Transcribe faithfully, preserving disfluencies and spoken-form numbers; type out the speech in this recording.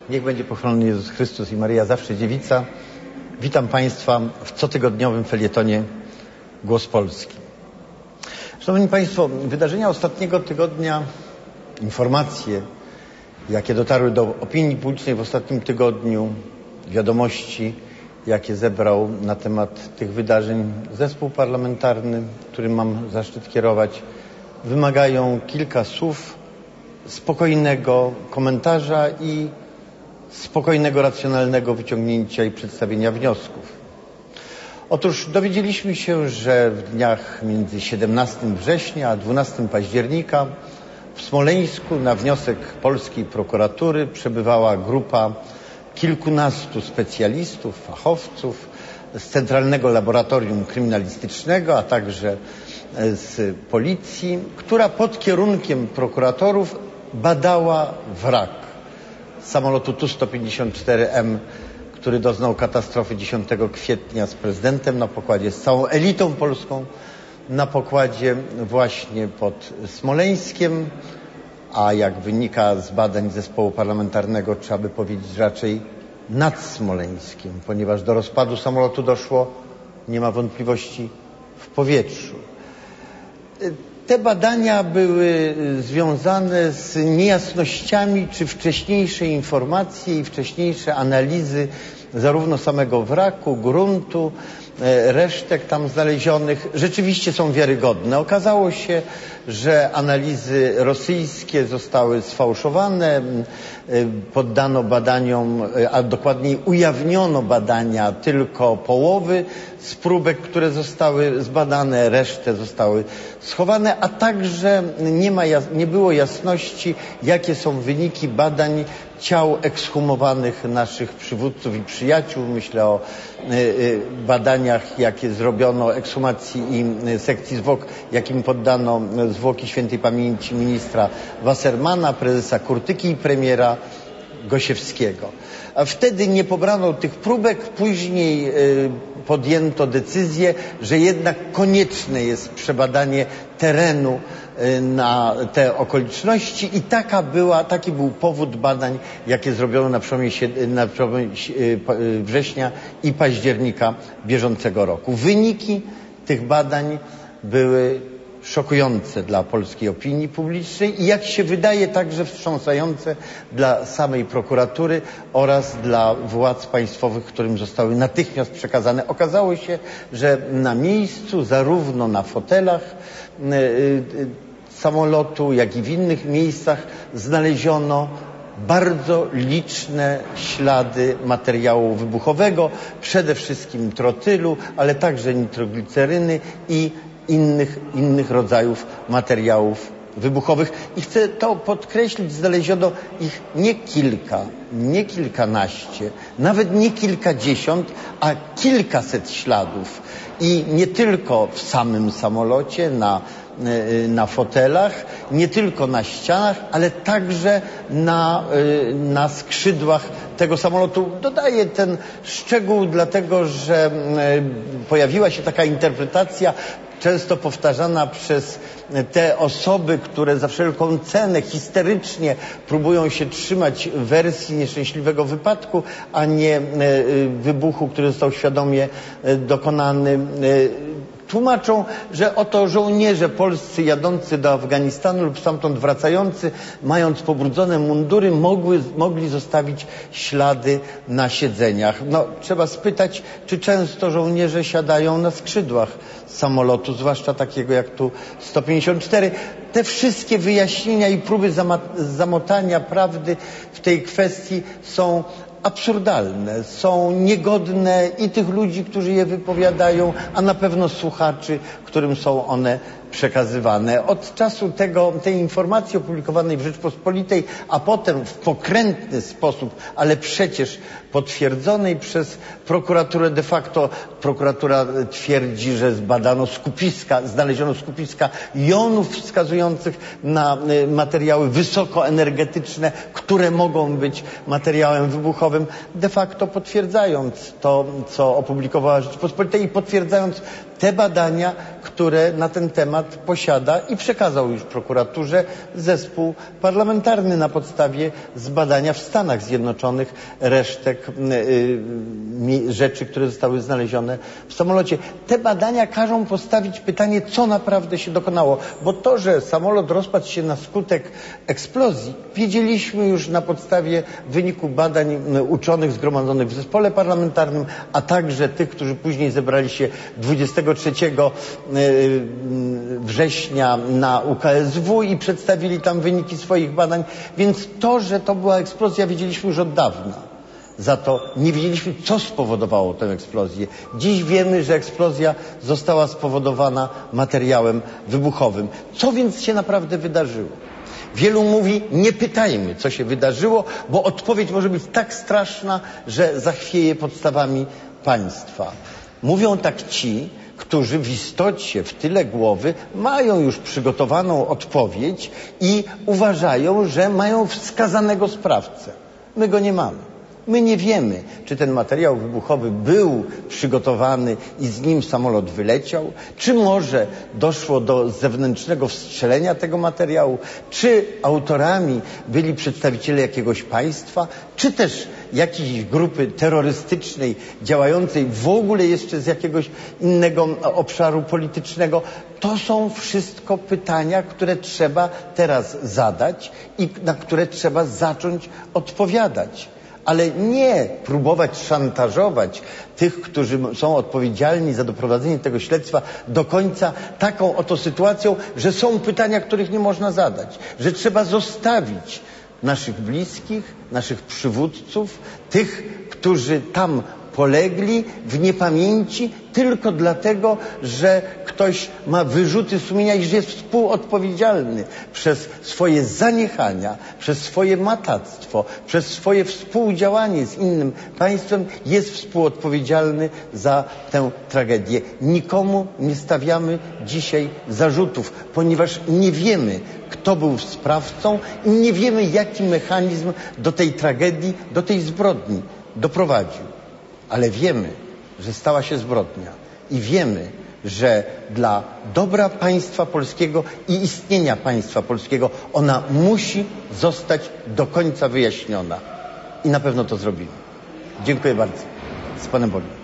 Niech będzie pochwalony Jezus Chrystus i Maryja zawsze dziewica. Witam Państwa w cotygodniowym felietonie Głos Polski. Szanowni Państwo, wydarzenia ostatniego tygodnia, informacje, jakie dotarły do opinii publicznej w ostatnim tygodniu, wiadomości, jakie zebrał na temat tych wydarzeń zespół parlamentarny, którym mam zaszczyt kierować, wymagają kilka słów, spokojnego komentarza i spokojnego, racjonalnego wyciągnięcia i przedstawienia wniosków. Otóż dowiedzieliśmy się, że w dniach między siedemnastego września a dwunastego października w Smoleńsku na wniosek polskiej prokuratury przebywała grupa kilkunastu specjalistów, fachowców z Centralnego Laboratorium Kryminalistycznego, a także z policji, która pod kierunkiem prokuratorów badała wrak samolotu Tu sto pięćdziesiąt cztery M, który doznał katastrofy dziesiątego kwietnia z prezydentem na pokładzie, z całą elitą polską na pokładzie właśnie pod Smoleńskiem, a jak wynika z badań zespołu parlamentarnego, trzeba by powiedzieć raczej nad Smoleńskiem, ponieważ do rozpadu samolotu doszło, nie ma wątpliwości, w powietrzu. Te badania były związane z niejasnościami, czy wcześniejsze informacje i wcześniejsze analizy zarówno samego wraku, gruntu, resztek tam znalezionych rzeczywiście są wiarygodne. Okazało się, że analizy rosyjskie zostały sfałszowane, poddano badaniom, a dokładniej ujawniono badania tylko połowy z próbek, które zostały zbadane, resztę zostały schowane, a także nie ma, nie było jasności, jakie są wyniki badań ciał ekshumowanych naszych przywódców i przyjaciół. Myślę o badaniach, jakie zrobiono, ekshumacji i sekcji zwłok, jakim poddano zwłoki świętej pamięci ministra Wassermana, prezesa Kurtyki i premiera Gosiewskiego. A wtedy nie pobrano tych próbek, później podjęto decyzję, że jednak konieczne jest przebadanie terenu na te okoliczności i taka była, taki był powód badań, jakie zrobiono na przełomie, na przełomie września i października bieżącego roku. Wyniki tych badań były szokujące dla polskiej opinii publicznej i jak się wydaje także wstrząsające dla samej prokuratury oraz dla władz państwowych, którym zostały natychmiast przekazane. Okazało się, że na miejscu, zarówno na fotelach samolotu, jak i w innych miejscach znaleziono bardzo liczne ślady materiału wybuchowego, przede wszystkim trotylu, ale także nitrogliceryny i innych, innych rodzajów materiałów wybuchowych. I chcę to podkreślić, znaleziono ich nie kilka, nie kilkanaście, nawet nie kilkadziesiąt, a kilkaset śladów. I nie tylko w samym samolocie, na na fotelach, nie tylko na ścianach, ale także na, na skrzydłach tego samolotu. Dodaję ten szczegół, dlatego że pojawiła się taka interpretacja, często powtarzana przez te osoby, które za wszelką cenę histerycznie próbują się trzymać wersji nieszczęśliwego wypadku, a nie wybuchu, który został świadomie dokonany. Tłumaczą, że oto żołnierze polscy jadący do Afganistanu lub stamtąd wracający, mając pobrudzone mundury, mogły, mogli zostawić ślady na siedzeniach. No, trzeba spytać, czy często żołnierze siadają na skrzydłach samolotu, zwłaszcza takiego jak tu sto pięćdziesiąt cztery. Te wszystkie wyjaśnienia i próby zamotania prawdy w tej kwestii są absurdalne, są niegodne i tych ludzi, którzy je wypowiadają, a na pewno słuchaczy, którym są one przekazywane. Od czasu tego, tej informacji opublikowanej w Rzeczpospolitej, a potem w pokrętny sposób, ale przecież potwierdzonej przez prokuraturę de facto, prokuratura twierdzi, że zbadano skupiska, znaleziono skupiska jonów wskazujących na materiały wysokoenergetyczne, które mogą być materiałem wybuchowym, de facto potwierdzając to, co opublikowała Rzeczpospolitej i potwierdzając te badania, które na ten temat posiada i przekazał już prokuraturze zespół parlamentarny na podstawie zbadania w Stanach Zjednoczonych resztek yy, rzeczy, które zostały znalezione w samolocie. Te badania każą postawić pytanie, co naprawdę się dokonało, bo to, że samolot rozpadł się na skutek eksplozji, wiedzieliśmy już na podstawie wyniku badań uczonych zgromadzonych w zespole parlamentarnym, a także tych, którzy później zebrali się dwudziestego trzeciego września na U K S W i przedstawili tam wyniki swoich badań, więc to, że to była eksplozja, wiedzieliśmy już od dawna. Za to nie wiedzieliśmy, co spowodowało tę eksplozję. Dziś wiemy, że eksplozja została spowodowana materiałem wybuchowym. Co więc się naprawdę wydarzyło? Wielu mówi, nie pytajmy, co się wydarzyło, bo odpowiedź może być tak straszna, że zachwieje podstawami państwa. Mówią tak ci, którzy w istocie w tyle głowy mają już przygotowaną odpowiedź i uważają, że mają wskazanego sprawcę. My go nie mamy. My nie wiemy, czy ten materiał wybuchowy był przygotowany i z nim samolot wyleciał, czy może doszło do zewnętrznego wstrzelenia tego materiału, czy autorami byli przedstawiciele jakiegoś państwa, czy też jakiejś grupy terrorystycznej działającej w ogóle jeszcze z jakiegoś innego obszaru politycznego. To są wszystko pytania, które trzeba teraz zadać i na które trzeba zacząć odpowiadać. Ale nie próbować szantażować tych, którzy są odpowiedzialni za doprowadzenie tego śledztwa do końca taką oto sytuacją, że są pytania, których nie można zadać, że trzeba zostawić naszych bliskich, naszych przywódców, tych, którzy tam polegli w niepamięci tylko dlatego, że ktoś ma wyrzuty sumienia i że jest współodpowiedzialny przez swoje zaniechania, przez swoje matactwo, przez swoje współdziałanie z innym państwem, jest współodpowiedzialny za tę tragedię. Nikomu nie stawiamy dzisiaj zarzutów, ponieważ nie wiemy, kto był sprawcą i nie wiemy, jaki mechanizm do tej tragedii, do tej zbrodni doprowadził. Ale wiemy, że stała się zbrodnia i wiemy, że dla dobra państwa polskiego i istnienia państwa polskiego ona musi zostać do końca wyjaśniona. I na pewno to zrobimy. Dziękuję bardzo. Z Panem Bogiem.